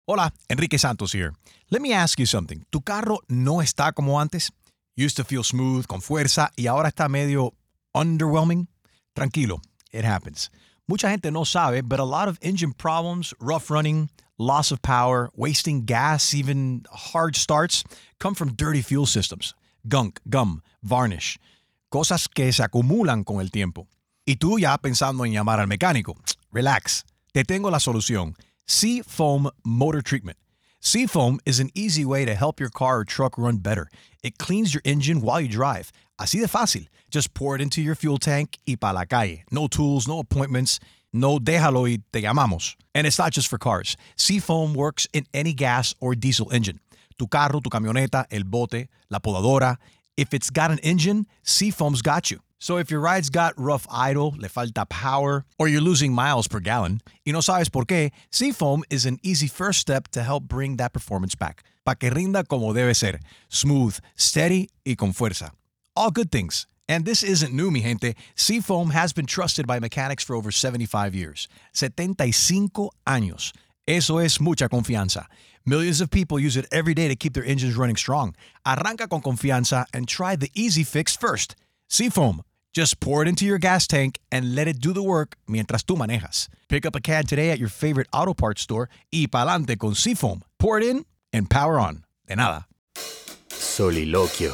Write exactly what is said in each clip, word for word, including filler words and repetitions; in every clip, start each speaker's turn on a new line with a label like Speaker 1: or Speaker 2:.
Speaker 1: Hola, Enrique Santos here. Let me ask you something. ¿Tu carro no está como antes? Used to feel smooth, con fuerza, y ahora está medio underwhelming? Tranquilo, it happens. Mucha gente no sabe, but a lot of engine problems, rough running, loss of power, wasting gas, even hard starts, come from dirty fuel systems. Gunk, gum, varnish. Cosas que se acumulan con el tiempo. Y tú ya pensando en llamar al mecánico. Relax. Te tengo la solución. Seafoam Motor Treatment. Seafoam is an easy way to help your car or truck run better. It cleans your engine while you drive. Así de fácil. Just pour it into your fuel tank y pa' la calle. No tools, no appointments. No déjalo y te llamamos. And it's not just for cars. Seafoam works in any gas or diesel engine. Tu carro, tu camioneta, el bote, la podadora. If it's got an engine, Seafoam's got you. So if your ride's got rough idle, le falta power, or you're losing miles per gallon, y no sabes por qué, Seafoam is an easy first step to help bring that performance back. Pa' que rinda como debe ser. Smooth, steady, y con fuerza. All good things. And this isn't new, mi gente. Seafoam has been trusted by mechanics for over seventy-five years. setenta y cinco años. Eso es mucha confianza. Millions of people use it every day to keep their engines running strong. Arranca con confianza and try the easy fix first. Seafoam. Just pour it into your gas tank and let it do the work mientras tú manejas. Pick up a can today at your favorite auto parts store y pa'lante con Seafoam. Pour it in and power on. De nada.
Speaker 2: Soliloquio.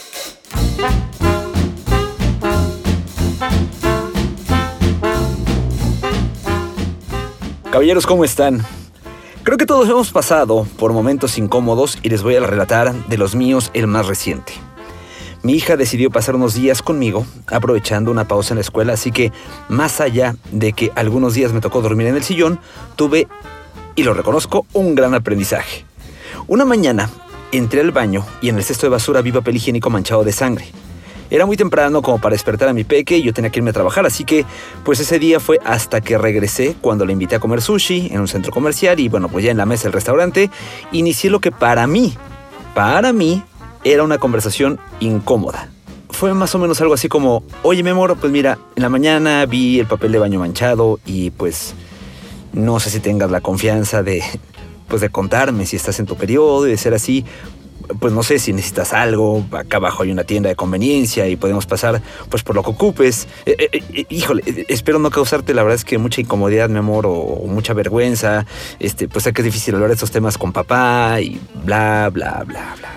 Speaker 2: Caballeros, ¿cómo están? Creo que todos hemos pasado por momentos incómodos y les voy a relatar de los míos el más reciente. Mi hija decidió pasar unos días conmigo, aprovechando una pausa en la escuela, así que, más allá de que algunos días me tocó dormir en el sillón, tuve, y lo reconozco, un gran aprendizaje. Una mañana, entré al baño y en el cesto de basura vi papel higiénico manchado de sangre. Era muy temprano como para despertar a mi peque y yo tenía que irme a trabajar, así que, pues ese día fue hasta que regresé cuando le invité a comer sushi en un centro comercial y, bueno, pues ya en la mesa del restaurante, inicié lo que para mí, para mí, era una conversación incómoda. Fue más o menos algo así como, oye, mi amor, pues mira, en la mañana vi el papel de baño manchado y pues no sé si tengas la confianza de, pues de contarme si estás en tu periodo y de ser así, pues no sé si necesitas algo, acá abajo hay una tienda de conveniencia y podemos pasar pues por lo que ocupes. Eh, eh, eh, híjole, eh, espero no causarte la verdad es que mucha incomodidad, mi amor, o, o mucha vergüenza. Este, pues sé que es difícil hablar de estos temas con papá y bla, bla, bla, bla.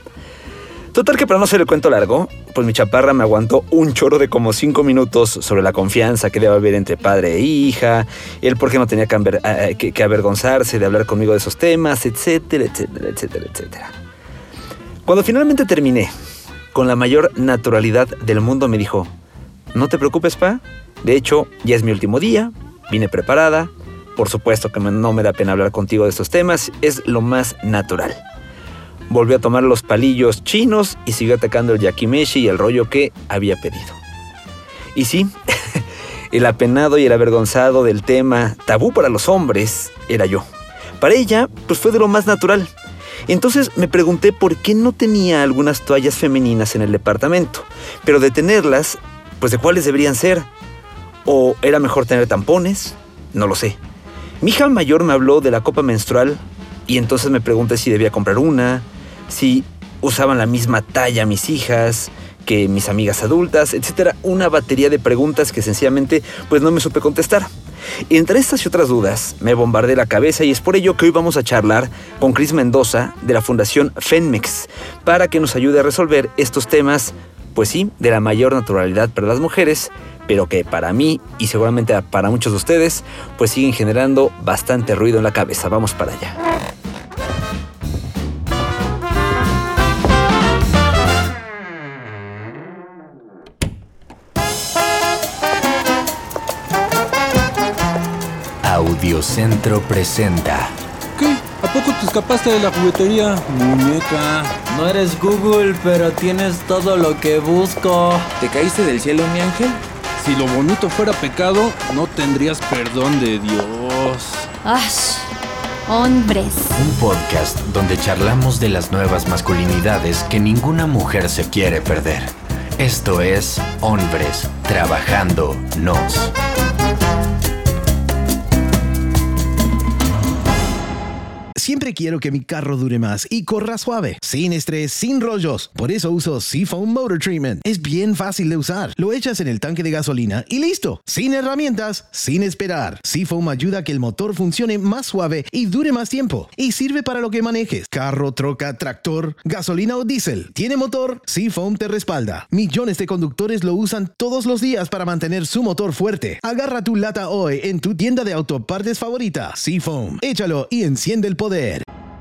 Speaker 2: Total que para no hacer el cuento largo, pues mi chaparra me aguantó un choro de como cinco minutos sobre la confianza que debe haber entre padre e hija, el por qué no tenía que, aver, que, que avergonzarse de hablar conmigo de esos temas, etcétera, etcétera, etcétera, etcétera. Cuando finalmente terminé, con la mayor naturalidad del mundo me dijo, no te preocupes, pa, de hecho ya es mi último día, vine preparada, por supuesto que no me da pena hablar contigo de estos temas, es lo más natural. Volvió a tomar los palillos chinos y siguió atacando el yakimeshi y el rollo que había pedido. Y sí, el apenado y el avergonzado del tema tabú para los hombres era yo. Para ella, pues fue de lo más natural. Entonces me pregunté por qué no tenía algunas toallas femeninas en el departamento. Pero de tenerlas, pues de cuáles deberían ser. ¿O era mejor tener tampones? No lo sé. Mi hija mayor me habló de la copa menstrual y entonces me pregunté si debía comprar una, si usaban la misma talla mis hijas que mis amigas adultas, etcétera. Una batería de preguntas que sencillamente pues no me supe contestar. Entre estas y otras dudas me bombardeé la cabeza y es por ello que hoy vamos a charlar con Cris Mendoza de la Fundación Fenmex para que nos ayude a resolver estos temas, pues sí, de la mayor naturalidad para las mujeres, pero que para mí y seguramente para muchos de ustedes pues siguen generando bastante ruido en la cabeza. Vamos para allá. Audiocentro presenta.
Speaker 3: ¿Qué? ¿A poco te escapaste de la juguetería, muñeca?
Speaker 4: No eres Google, pero tienes todo lo que busco.
Speaker 3: ¿Te caíste del cielo, mi ángel? Si lo bonito fuera pecado, no tendrías perdón de Dios.
Speaker 5: ¡Ash! Hombres.
Speaker 2: Un podcast donde charlamos de las nuevas masculinidades que ninguna mujer se quiere perder. Esto es Hombres Trabajando Nos.
Speaker 6: Siempre quiero que mi carro dure más y corra suave, sin estrés, sin rollos. Por eso uso Seafoam Motor Treatment. Es bien fácil de usar. Lo echas en el tanque de gasolina y listo. Sin herramientas, sin esperar. Seafoam ayuda a que el motor funcione más suave y dure más tiempo. Y sirve para lo que manejes. Carro, troca, tractor, gasolina o diésel. ¿Tiene motor? Seafoam te respalda. Millones de conductores lo usan todos los días para mantener su motor fuerte. Agarra tu lata hoy en tu tienda de autopartes favorita. Seafoam. Échalo y enciende el poder.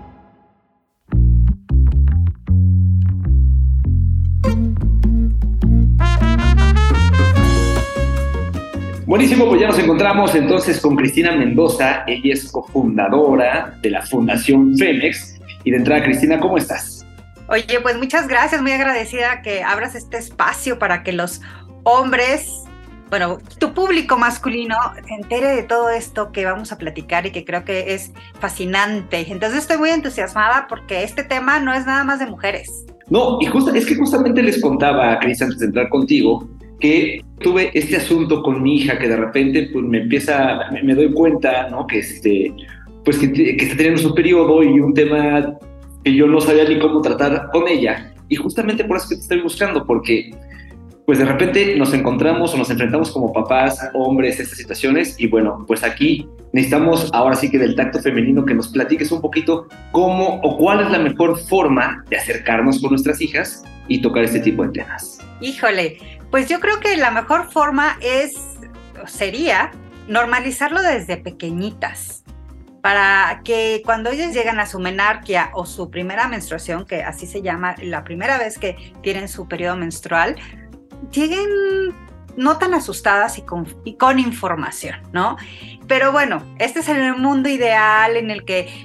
Speaker 2: Buenísimo, pues ya nos encontramos entonces con Cristina Mendoza. Ella es cofundadora de la Fundación Femex. Y de entrada, Cristina, ¿cómo estás?
Speaker 7: Oye, pues muchas gracias, muy agradecida que abras este espacio para que los hombres, bueno, tu público masculino se entere de todo esto que vamos a platicar y que creo que es fascinante. Entonces estoy muy entusiasmada porque este tema no es nada más de mujeres.
Speaker 2: No, y justo, es que justamente les contaba, Cris, antes de entrar contigo, que tuve este asunto con mi hija que de repente pues me empieza, me, me doy cuenta, ¿no? Que este, pues que, que está teniendo su periodo y un tema que yo no sabía ni cómo tratar con ella. Y justamente por eso que te estoy buscando, porque pues de repente nos encontramos o nos enfrentamos como papás, hombres, a estas situaciones, y bueno, pues aquí necesitamos ahora sí que del tacto femenino que nos platiques un poquito cómo o cuál es la mejor forma de acercarnos con nuestras hijas y tocar este tipo de temas.
Speaker 7: Híjole, pues yo creo que la mejor forma es, sería normalizarlo desde pequeñitas, para que cuando ellas llegan a su menarquia o su primera menstruación, que así se llama, la primera vez que tienen su periodo menstrual, lleguen no tan asustadas y con, y con información, ¿no? Pero bueno, este es el mundo ideal en el que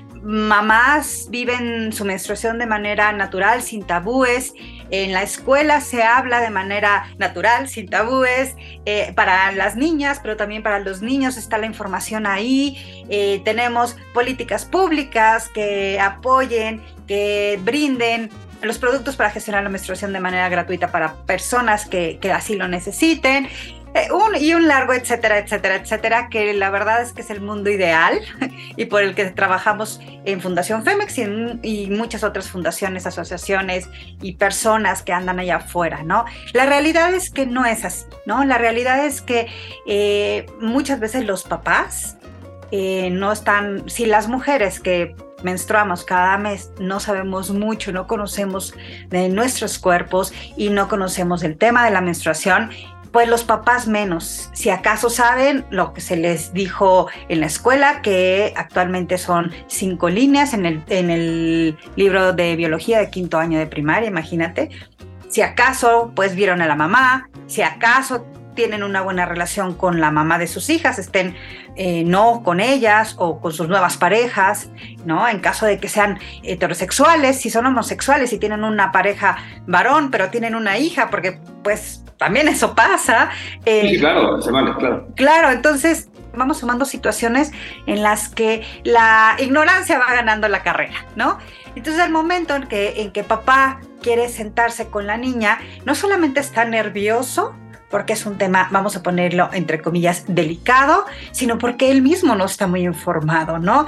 Speaker 7: mamás viven su menstruación de manera natural, sin tabúes. En la escuela se habla de manera natural, sin tabúes. Eh, para las niñas, pero también para los niños está la información ahí. Eh, tenemos políticas públicas que apoyen, que brinden los productos para gestionar la menstruación de manera gratuita para personas que, que así lo necesiten. Eh, un, y un largo etcétera, etcétera, etcétera, que la verdad es que es el mundo ideal y por el que trabajamos en Fundación Femex y, en, y muchas otras fundaciones, asociaciones y personas que andan allá afuera, ¿no? La realidad es que no es así, ¿no? La realidad es que eh, muchas veces los papás eh, no están, si las mujeres que menstruamos cada mes no sabemos mucho, no conocemos de nuestros cuerpos y no conocemos el tema de la menstruación, pues los papás menos, si acaso saben lo que se les dijo en la escuela, que actualmente son cinco líneas en el, en el libro de biología de quinto año de primaria, imagínate. Si acaso pues vieron a la mamá, si acaso tienen una buena relación con la mamá de sus hijas, estén eh, no con ellas o con sus nuevas parejas, ¿no? En caso de que sean heterosexuales, si son homosexuales, si tienen una pareja varón, pero tienen una hija, porque pues también eso pasa. Eh,
Speaker 2: sí, claro, se vale, claro.
Speaker 7: Claro, entonces vamos sumando situaciones en las que la ignorancia va ganando la carrera, ¿no? Entonces al momento en que, en que papá quiere sentarse con la niña, no solamente está nervioso, porque es un tema, vamos a ponerlo entre comillas, delicado, sino porque él mismo no está muy informado, ¿no?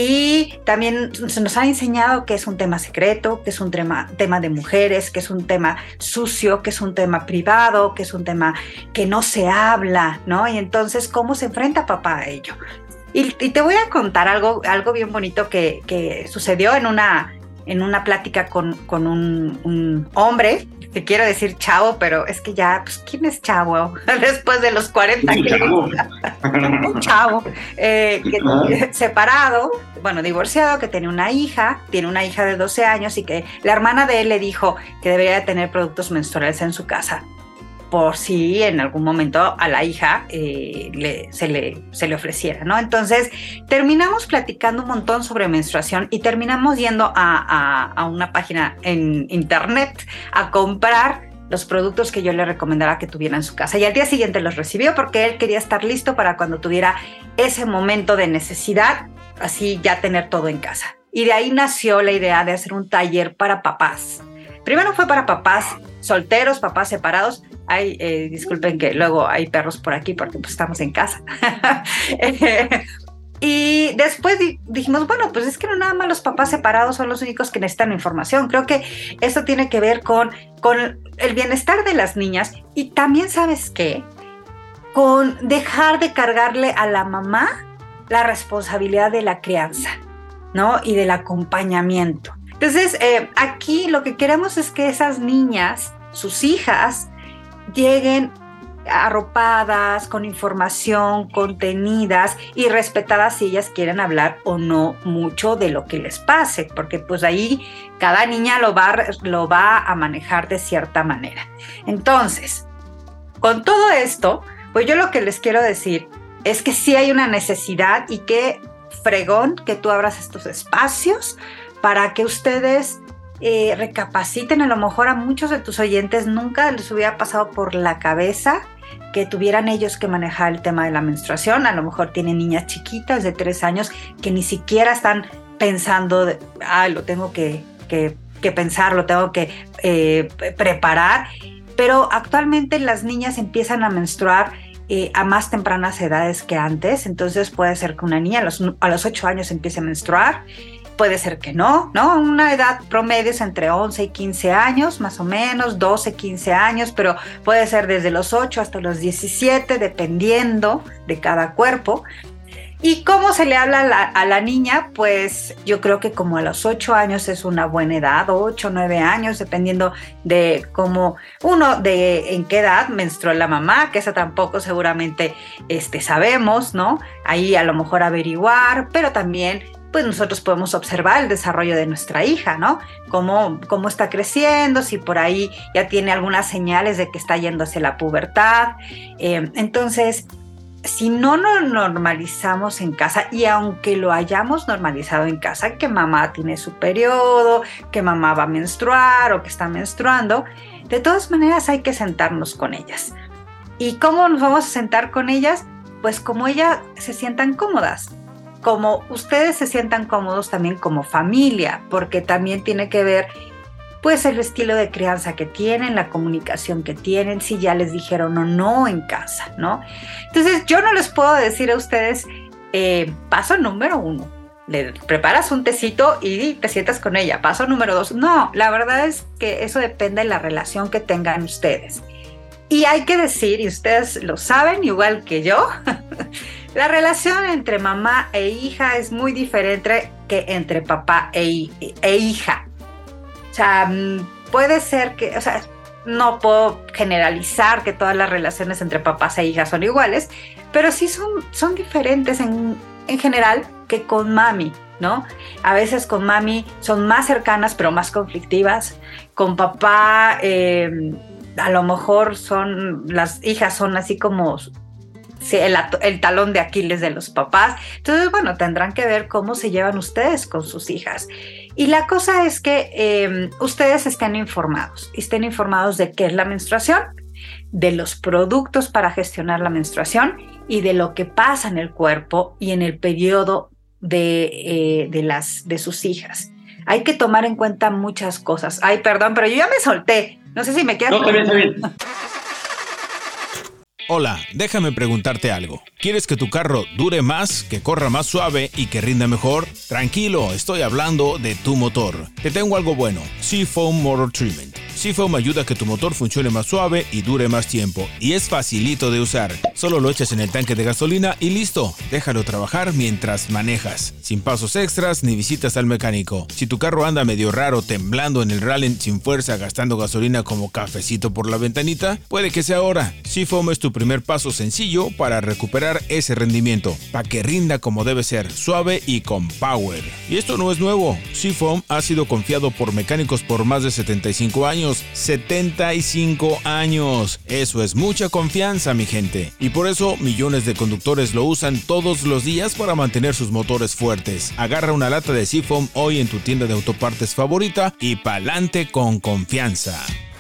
Speaker 7: Y también se nos ha enseñado que es un tema secreto, que es un tema, tema de mujeres, que es un tema sucio, que es un tema privado, que es un tema que no se habla, ¿no? Y entonces, ¿cómo se enfrenta papá a ello? Y, y te voy a contar algo, algo bien bonito que, que sucedió en una, en una plática con, con un, un hombre. Te quiero decir chavo, pero es que ya, pues, ¿quién es chavo? Después de los cuarenta
Speaker 2: Un chavo.
Speaker 7: Un chavo, eh, que, separado, bueno, divorciado, que tiene una hija, tiene una hija de doce años y que la hermana de él le dijo que debería tener productos menstruales en su casa, por si en algún momento a la hija eh, le, se, le, se le ofreciera, ¿no? Entonces, terminamos platicando un montón sobre menstruación y terminamos yendo a, a, a una página en internet a comprar los productos que yo le recomendaba que tuviera en su casa. Y al día siguiente los recibió porque él quería estar listo para cuando tuviera ese momento de necesidad, así ya tener todo en casa. Y de ahí nació la idea de hacer un taller para papás. Primero fue para papás solteros, papás separados. Ay, eh, disculpen que luego hay perros por aquí porque pues, estamos en casa. Y después di- dijimos, bueno, pues es que no nada más los papás separados son los únicos que necesitan información. Creo que esto tiene que ver con, con el bienestar de las niñas y también, ¿sabes qué? Con dejar de cargarle a la mamá la responsabilidad de la crianza, ¿no? Y del acompañamiento. Entonces, eh, aquí lo que queremos es que esas niñas, sus hijas, lleguen arropadas, con información, contenidas y respetadas si ellas quieren hablar o no mucho de lo que les pase, porque pues ahí cada niña lo va, lo va a manejar de cierta manera. Entonces, con todo esto, pues yo lo que les quiero decir es que sí hay una necesidad y qué fregón que tú abras estos espacios para que ustedes Eh, recapaciten. A lo mejor a muchos de tus oyentes nunca les hubiera pasado por la cabeza que tuvieran ellos que manejar el tema de la menstruación. A lo mejor tienen niñas chiquitas de tres años que ni siquiera están pensando, de, ah, lo tengo que, que, que pensar, lo tengo que eh, preparar, pero actualmente las niñas empiezan a menstruar eh, a más tempranas edades que antes. Entonces puede ser que una niña a los, a los ocho años empiece a menstruar. Puede ser que no, ¿no? Una edad promedio es entre once y quince años, más o menos, doce, quince años, pero puede ser desde los ocho hasta los diecisiete, dependiendo de cada cuerpo. ¿Y cómo se le habla a la, a la niña? Pues yo creo que como a los ocho años es una buena edad, ocho, nueve años, dependiendo de cómo, uno, de en qué edad menstruó la mamá, que esa tampoco seguramente este, sabemos, ¿no? Ahí a lo mejor averiguar, pero también pues nosotros podemos observar el desarrollo de nuestra hija, ¿no? Cómo, cómo está creciendo, si por ahí ya tiene algunas señales de que está yendo hacia la pubertad. Eh, entonces, si no lo normalizamos en casa, y aunque lo hayamos normalizado en casa, que mamá tiene su periodo, que mamá va a menstruar o que está menstruando, de todas maneras hay que sentarnos con ellas. ¿Y cómo nos vamos a sentar con ellas? Pues como ellas se sientan cómodas, como ustedes se sientan cómodos también como familia, porque también tiene que ver pues el estilo de crianza que tienen, la comunicación que tienen, si ya les dijeron o no en casa, ¿no? Entonces yo no les puedo decir a ustedes, eh, paso número uno, le preparas un tecito y te sientas con ella, paso número dos, no, la verdad es que eso depende de la relación que tengan ustedes. Y hay que decir, y ustedes lo saben igual que yo, la relación entre mamá e hija es muy diferente que entre papá e, e hija. O sea, puede ser que, o sea, no puedo generalizar que todas las relaciones entre papás e hijas son iguales, pero sí son, son diferentes en, en general que con mami, ¿no? A veces con mami son más cercanas, pero más conflictivas. Con papá, eh, a lo mejor son, las hijas son así como sí, el, el talón de Aquiles de los papás. Entonces, bueno, tendrán que ver cómo se llevan ustedes con sus hijas. Y la cosa es que eh, ustedes estén informados, estén informados de qué es la menstruación, de los productos para gestionar la menstruación y de lo que pasa en el cuerpo y en el periodo de, eh, de, las, de sus hijas. Hay que tomar en cuenta muchas cosas. Ay, perdón, pero yo ya me solté. No sé si me quedas...
Speaker 8: No, está bien, está bien.
Speaker 1: Hola, déjame preguntarte algo. ¿Quieres que tu carro dure más, que corra más suave y que rinda mejor? Tranquilo, estoy hablando de tu motor. Te tengo algo bueno, Seafoam Motor Treatment. Seafoam ayuda a que tu motor funcione más suave y dure más tiempo. Y es facilito de usar. Solo lo echas en el tanque de gasolina y listo. Déjalo trabajar mientras manejas. Sin pasos extras ni visitas al mecánico. Si tu carro anda medio raro, temblando en el rally sin fuerza, gastando gasolina como cafecito por la ventanita, puede que sea ahora. Seafoam es tu primer paso sencillo para recuperar ese rendimiento, para que rinda como debe ser, suave y con power. Y esto no es nuevo. Seafoam ha sido confiado por mecánicos por más de setenta y cinco años. setenta y cinco años. Eso es mucha confianza, mi gente. Y por eso millones de conductores lo usan todos los días para mantener sus motores fuertes. Agarra una lata de Seafoam hoy en tu tienda de autopartes favorita y pa'lante con confianza.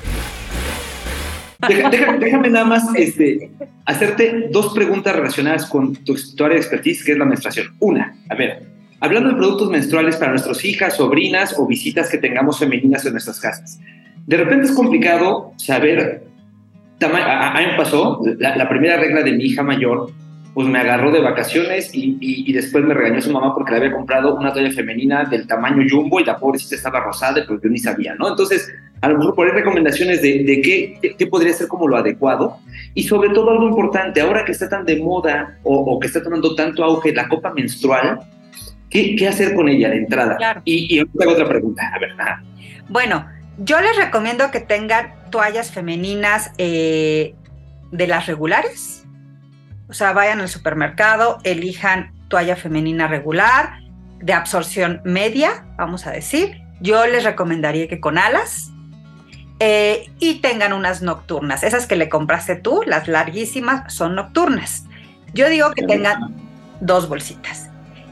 Speaker 8: Deja, deja, déjame nada más este, hacerte dos preguntas relacionadas con tu, tu área de expertise, que es la menstruación. Una, a ver, hablando de productos menstruales para nuestras hijas, sobrinas o visitas que tengamos femeninas en nuestras casas. De repente es complicado saber, a, a mí me pasó, la, la primera regla de mi hija mayor pues me agarró de vacaciones y, y, y después me regañó su mamá porque le había comprado una toalla femenina del tamaño jumbo y la pobrecita estaba rosada, pero yo ni sabía, ¿no? Entonces, a lo mejor poner recomendaciones de, de qué, qué podría ser como lo adecuado, y sobre todo algo importante, ahora que está tan de moda o, o que está tomando tanto auge la copa menstrual, ¿qué, qué hacer con ella de entrada?
Speaker 7: Claro.
Speaker 8: Y, y hago otra pregunta, a ver. Ajá.
Speaker 7: Bueno, yo les recomiendo que tengan toallas femeninas eh, de las regulares. O sea, vayan al supermercado, elijan toalla femenina regular, de absorción media, vamos a decir. Yo les recomendaría que con alas, eh, y tengan unas nocturnas. Esas que le compraste tú, las larguísimas, son nocturnas. Yo digo que tengan dos bolsitas.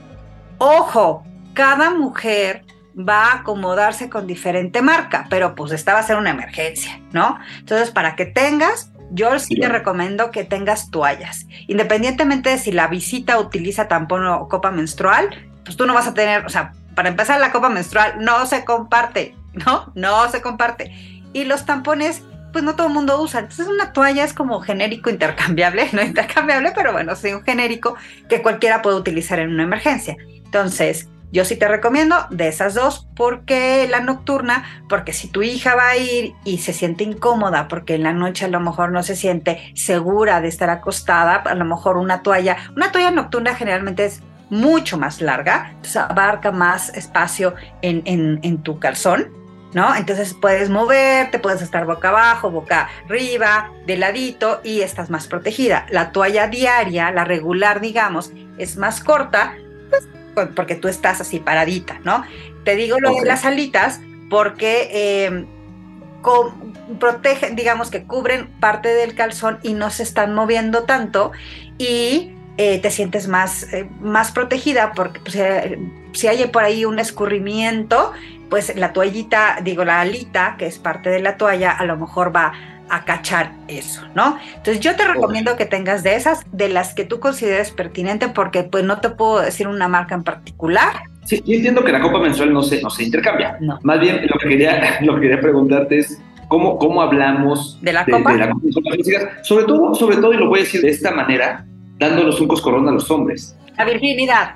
Speaker 7: Ojo, cada mujer va a acomodarse con diferente marca, pero pues esta va a ser una emergencia, ¿no? Entonces, para que tengas, yo sí te recomiendo que tengas toallas. Independientemente de si la visita utiliza tampón o copa menstrual, pues tú no vas a tener, o sea, para empezar, la copa menstrual no se comparte, ¿no? No se comparte. Y los tampones, pues no todo el mundo usa. Entonces una toalla es como genérico intercambiable, no intercambiable, pero bueno, sí, un genérico que cualquiera puede utilizar en una emergencia. Entonces, yo sí te recomiendo de esas dos, porque la nocturna, porque si tu hija va a ir y se siente incómoda, porque en la noche a lo mejor no se siente segura de estar acostada, a lo mejor una toalla, una toalla nocturna generalmente es mucho más larga, entonces abarca más espacio en, en, en tu calzón, ¿no? Entonces puedes moverte, puedes estar boca abajo, boca arriba, de ladito, y estás más protegida. La toalla diaria, la regular, digamos, es más corta, pues, porque tú estás así paradita, ¿no? Te digo lo okay. de las alitas porque eh, con, protegen, digamos que cubren parte del calzón y no se están moviendo tanto, y eh, te sientes más, eh, más protegida, porque pues, eh, si hay por ahí un escurrimiento, pues la toallita, digo la alita, que es parte de la toalla, a lo mejor va a cachar eso, ¿no? Entonces yo te recomiendo que tengas de esas, de las que tú consideres pertinente, porque pues no te puedo decir una marca en particular.
Speaker 8: Sí, yo entiendo que la copa menstrual no se, no se intercambia.
Speaker 7: No.
Speaker 8: Más bien lo que quería, lo que quería preguntarte es cómo, cómo hablamos
Speaker 7: de la de, copa.
Speaker 8: De la copa menstrual. Sobre todo, sobre todo, y lo voy a decir de esta manera, dándonos un coscorrón a los hombres.
Speaker 7: La virginidad.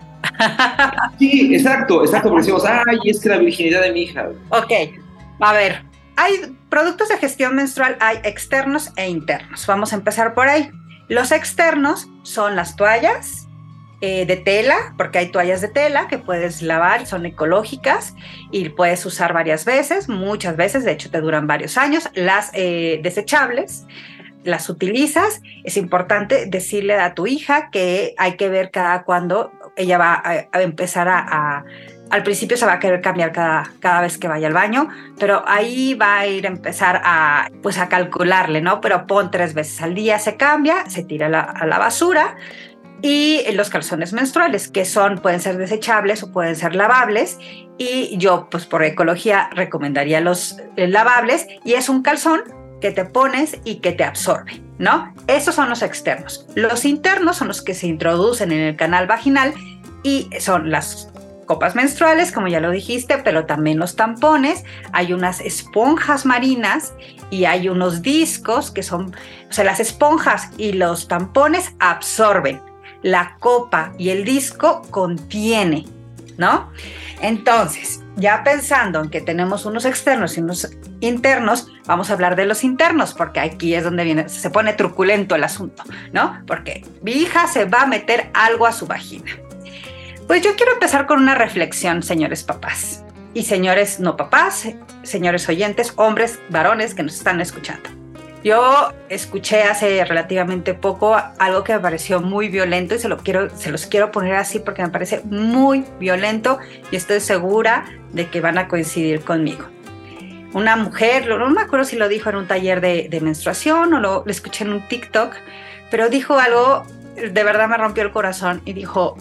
Speaker 8: Sí, exacto, exacto, porque decimos, ay, es que la virginidad de mi hija.
Speaker 7: Ok, a ver, hay productos de gestión menstrual, hay externos e internos. Vamos a empezar por ahí. Los externos son las toallas eh, de tela, porque hay toallas de tela que puedes lavar, son ecológicas y puedes usar varias veces, muchas veces, de hecho te duran varios años. Las eh, desechables, las utilizas. Es importante decirle a tu hija que hay que ver cada cuándo ella va a, a empezar a, a al principio se va a querer cambiar cada, cada vez que vaya al baño, pero ahí va a ir a empezar a, pues a calcularle, ¿no? Pero pon tres veces al día, se cambia, se tira a la, a la basura. Y los calzones menstruales, que son, pueden ser desechables o pueden ser lavables, y yo pues por ecología recomendaría los lavables, y es un calzón que te pones y que te absorbe, ¿no? Esos son los externos. Los internos son los que se introducen en el canal vaginal y son las copas menstruales, como ya lo dijiste, pero también los tampones. Hay unas esponjas marinas y hay unos discos que son, o sea, las esponjas y los tampones absorben. La copa y el disco contiene, ¿no? Entonces, ya pensando en que tenemos unos externos y unos internos, vamos a hablar de los internos, porque aquí es donde viene, se pone truculento el asunto, ¿no? Porque mi hija se va a meter algo a su vagina. Pues yo quiero empezar con una reflexión, señores papás y señores no papás, señores oyentes, hombres, varones que nos están escuchando. Yo escuché hace relativamente poco algo que me pareció muy violento y se, lo quiero, se los quiero poner así porque me parece muy violento y estoy segura de que van a coincidir conmigo. Una mujer, no me acuerdo si lo dijo en un taller de, de menstruación o lo, lo escuché en un TikTok, pero dijo algo, de verdad me rompió el corazón y dijo: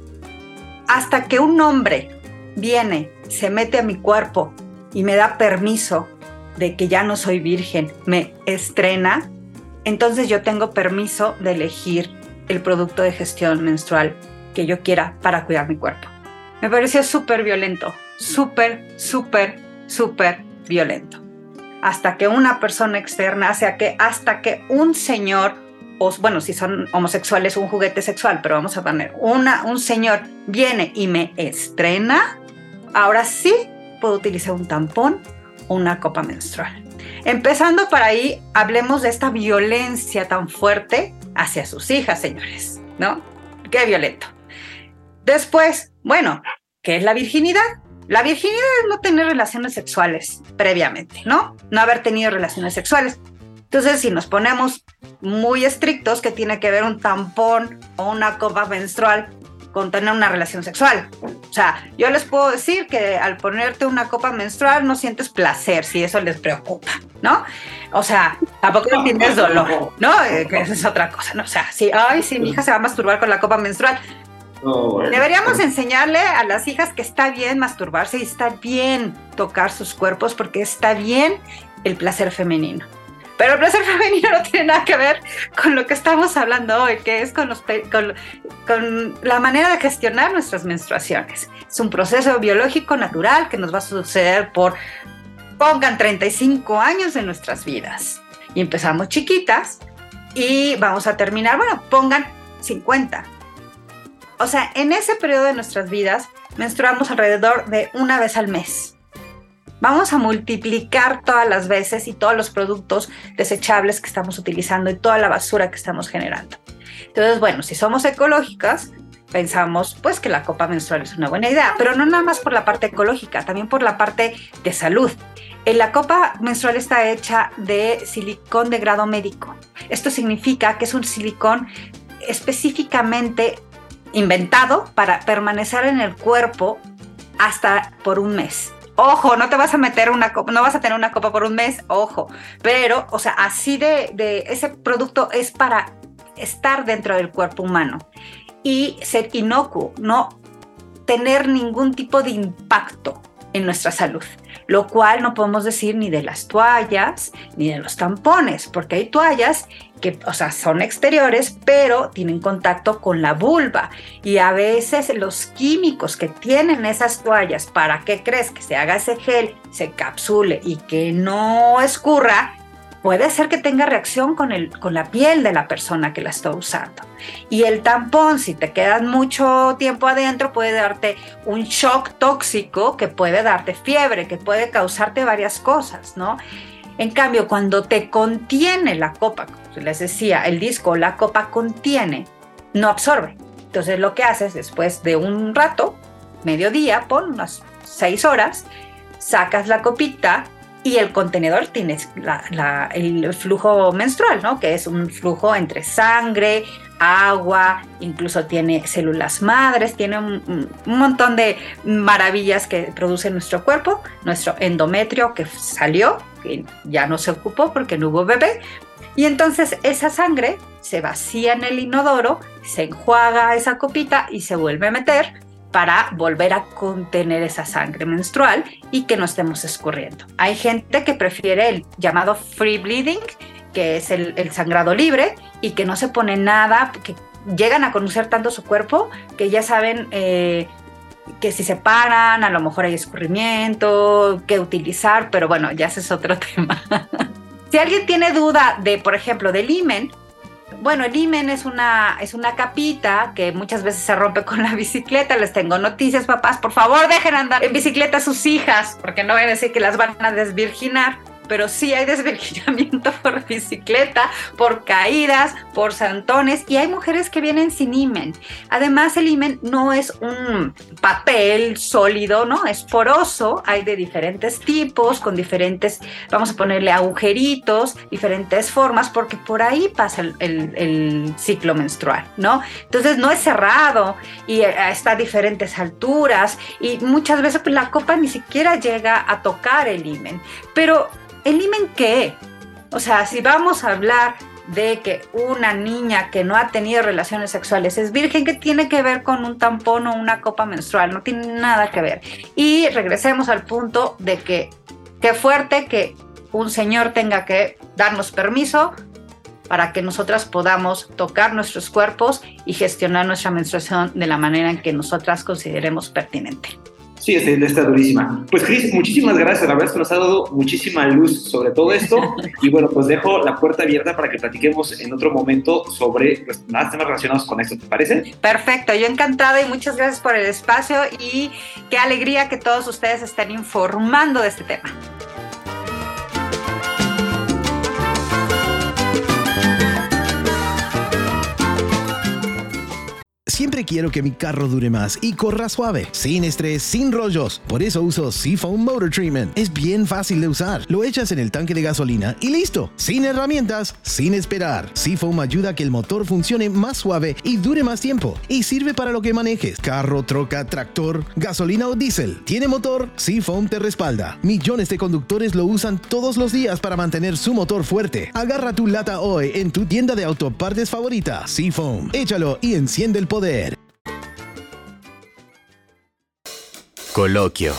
Speaker 7: hasta que un hombre viene, se mete a mi cuerpo y me da permiso de que ya no soy virgen, me estrena, entonces yo tengo permiso de elegir el producto de gestión menstrual que yo quiera para cuidar mi cuerpo. Me pareció súper violento, súper, súper, súper violento. Hasta que una persona externa, o sea que hasta que un señor o bueno, si son homosexuales, un juguete sexual, pero vamos a poner, una, un señor viene y me estrena, ahora sí puedo utilizar un tampón o una copa menstrual. Empezando por ahí, hablemos de esta violencia tan fuerte hacia sus hijas, señores, ¿no? Qué violento. Después, bueno, ¿qué es la virginidad? La virginidad es no tener relaciones sexuales previamente, ¿no? No haber tenido relaciones sexuales. Entonces, si nos ponemos muy estrictos, que tiene que ver un tampón o una copa menstrual con tener una relación sexual. O sea, yo les puedo decir que al ponerte una copa menstrual no sientes placer, si eso les preocupa, ¿no? O sea, tampoco no tienes dolor, ¿no? Eh, que esa es otra cosa, ¿no? O sea, si, ay, si mi hija se va a masturbar con la copa menstrual. Oh, bueno. Deberíamos enseñarle a las hijas que está bien masturbarse y está bien tocar sus cuerpos porque está bien el placer femenino. Pero el placer femenino no tiene nada que ver con lo que estamos hablando hoy, que es con, los, con, con la manera de gestionar nuestras menstruaciones. Es un proceso biológico natural que nos va a suceder por, pongan treinta y cinco años de nuestras vidas. Y empezamos chiquitas y vamos a terminar, bueno, pongan cincuenta. O sea, en ese periodo de nuestras vidas menstruamos alrededor de una vez al mes. Vamos a multiplicar todas las veces y todos los productos desechables que estamos utilizando y toda la basura que estamos generando. Entonces, bueno, si somos ecológicas, pensamos pues que la copa menstrual es una buena idea, pero no nada más por la parte ecológica, también por la parte de salud. La copa menstrual está hecha de silicón de grado médico. Esto significa que es un silicón específicamente inventado para permanecer en el cuerpo hasta por un mes. Ojo, no te vas a meter una copa, no vas a tener una copa por un mes, ojo, pero, o sea, así de, de ese producto es para estar dentro del cuerpo humano y ser inocuo, no tener ningún tipo de impacto en nuestra salud, lo cual no podemos decir ni de las toallas ni de los tampones, porque hay toallas que, o sea, son exteriores, pero tienen contacto con la vulva y a veces los químicos que tienen esas toallas para que crees que se haga ese gel, se capsule y que no escurra, puede ser que tenga reacción con, el, con la piel de la persona que la está usando. Y el tampón, si te quedas mucho tiempo adentro, puede darte un shock tóxico que puede darte fiebre, que puede causarte varias cosas, ¿no? En cambio, cuando te contiene la copa, como les decía, el disco, la copa contiene, no absorbe. Entonces lo que haces después de un rato, mediodía, pon unas seis horas, sacas la copita y el contenedor tiene la, la, el flujo menstrual, ¿no? Que es un flujo entre sangre, agua, incluso tiene células madres, tiene un, un montón de maravillas que produce nuestro cuerpo, nuestro endometrio que salió, que ya no se ocupó porque no hubo bebé, y entonces esa sangre se vacía en el inodoro, se enjuaga esa copita y se vuelve a meter para volver a contener esa sangre menstrual y que no estemos escurriendo. Hay gente que prefiere el llamado free bleeding, que es el, el sangrado libre y que no se pone nada, que llegan a conocer tanto su cuerpo que ya saben eh, que si se paran, a lo mejor hay escurrimiento, qué utilizar, pero bueno, ya ese es otro tema. Si alguien tiene duda de, por ejemplo, del himen, bueno, el himen es una, es una capita que muchas veces se rompe con la bicicleta. Les tengo noticias, papás, por favor dejen andar en bicicleta a sus hijas, porque no van a decir que las van a desvirginar, pero sí hay desvirginamiento por bicicleta, por caídas, por santones, y hay mujeres que vienen sin himen. Además, el himen no es un papel sólido, ¿no? Es poroso, hay de diferentes tipos, con diferentes, vamos a ponerle agujeritos, diferentes formas, porque por ahí pasa el, el, el ciclo menstrual, ¿no? Entonces no es cerrado y está a diferentes alturas, y muchas veces pues, la copa ni siquiera llega a tocar el himen, pero ¿el himen qué? O sea, si vamos a hablar de que una niña que no ha tenido relaciones sexuales es virgen, ¿qué tiene que ver con un tampón o una copa menstrual? No tiene nada que ver. Y regresemos al punto de que qué fuerte que un señor tenga que darnos permiso para que nosotras podamos tocar nuestros cuerpos y gestionar nuestra menstruación de la manera en que nosotras consideremos pertinente.
Speaker 8: Sí, está, está durísima. Pues Chris, muchísimas gracias, la verdad es que nos ha dado muchísima luz sobre todo esto y bueno, pues dejo la puerta abierta para que platiquemos en otro momento sobre pues, más temas relacionados con esto, ¿te parece?
Speaker 7: Perfecto, yo encantada y muchas gracias por el espacio y qué alegría que todos ustedes estén informando de este tema.
Speaker 6: Siempre quiero que mi carro dure más y corra suave, sin estrés, sin rollos. Por eso uso Seafoam Motor Treatment. Es bien fácil de usar. Lo echas en el tanque de gasolina y listo. Sin herramientas, sin esperar. Seafoam ayuda a que el motor funcione más suave y dure más tiempo. Y sirve para lo que manejes. Carro, troca, tractor, gasolina o diésel. ¿Tiene motor? Seafoam te respalda. Millones de conductores lo usan todos los días para mantener su motor fuerte. Agarra tu lata hoy en tu tienda de autopartes favorita. Seafoam. Échalo y enciende el poder.
Speaker 9: Coloquio.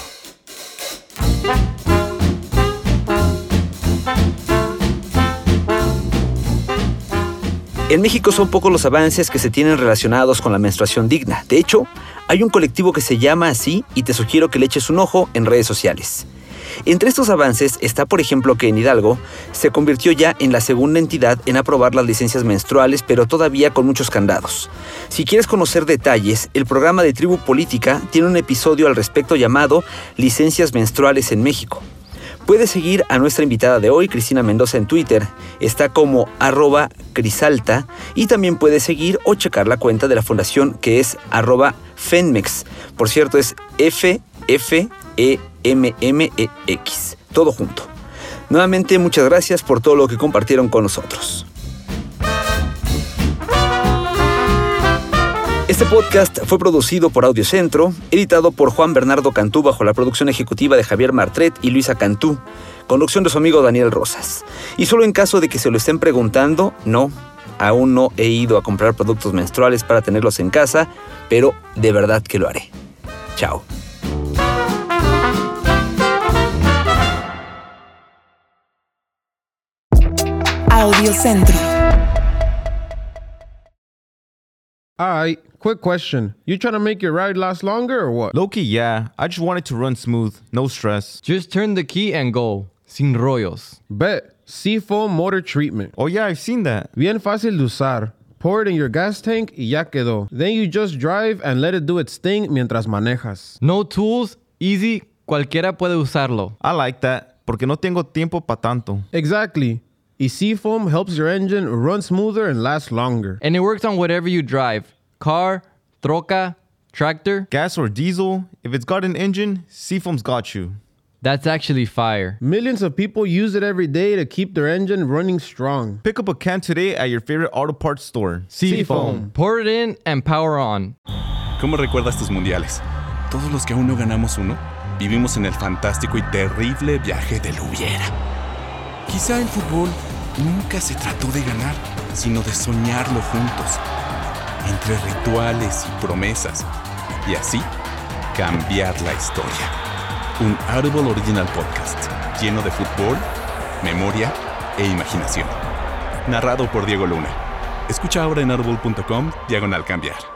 Speaker 2: En México son pocos los avances que se tienen relacionados con la menstruación digna. De hecho, hay un colectivo que se llama así y te sugiero que le eches un ojo en redes sociales. Entre estos avances está, por ejemplo, que en Hidalgo se convirtió ya en la segunda entidad en aprobar las licencias menstruales, pero todavía con muchos candados. Si quieres conocer detalles, el programa de Tribu Política tiene un episodio al respecto llamado Licencias Menstruales en México. Puedes seguir a nuestra invitada de hoy, Cristina Mendoza, en Twitter. Está como arroba crisalta y también puedes seguir o checar la cuenta de la fundación que es arroba Fenmex. Por cierto, es F F E M M E X. Todo junto. Nuevamente, muchas gracias por todo lo que compartieron con nosotros. Este podcast fue producido por Audiocentro, editado por Juan Bernardo Cantú bajo la producción ejecutiva de Javier Martret y Luisa Cantú, conducción de su amigo Daniel Rosas. Y solo en caso de que se lo estén preguntando, no, aún no he ido a comprar productos menstruales para tenerlos en casa, pero de verdad que lo haré. Chao.
Speaker 10: Audiocentro.
Speaker 11: Alright, quick question. You trying to make your ride last longer or what?
Speaker 12: Low-key, yeah. I just want it to run smooth. No stress.
Speaker 4: Just turn the key and go. Sin rollos.
Speaker 11: Bet. Seafoam Motor Treatment.
Speaker 12: Oh yeah, I've seen that.
Speaker 11: Bien fácil de usar. Pour it in your gas tank y ya quedó. Then you just drive and let it do its thing mientras manejas.
Speaker 4: No tools, easy, cualquiera puede usarlo.
Speaker 12: I like that, porque no tengo tiempo pa' tanto.
Speaker 11: Exactly. Y Seafoam helps your engine run smoother and last longer.
Speaker 4: And it works on whatever you drive. Car, troca, tractor.
Speaker 12: Gas or diesel, if it's got an engine, Seafoam's got you.
Speaker 4: That's actually fire.
Speaker 11: Millions of people use it every day to keep their engine running strong.
Speaker 12: Pick up a can today at your favorite auto parts store.
Speaker 4: Seafoam. Pour it in and power on.
Speaker 13: ¿Cómo recuerdas tus mundiales? Todos los que aún no ganamos uno, vivimos en el fantástico y terrible viaje del hubiera. Quizá el fútbol nunca se trató de ganar, sino de soñarlo juntos, entre rituales y promesas, y así cambiar la historia. Un Audible Original Podcast, lleno de fútbol, memoria e imaginación. Narrado por Diego Luna. Escucha ahora en audible punto com, diagonal cambiar.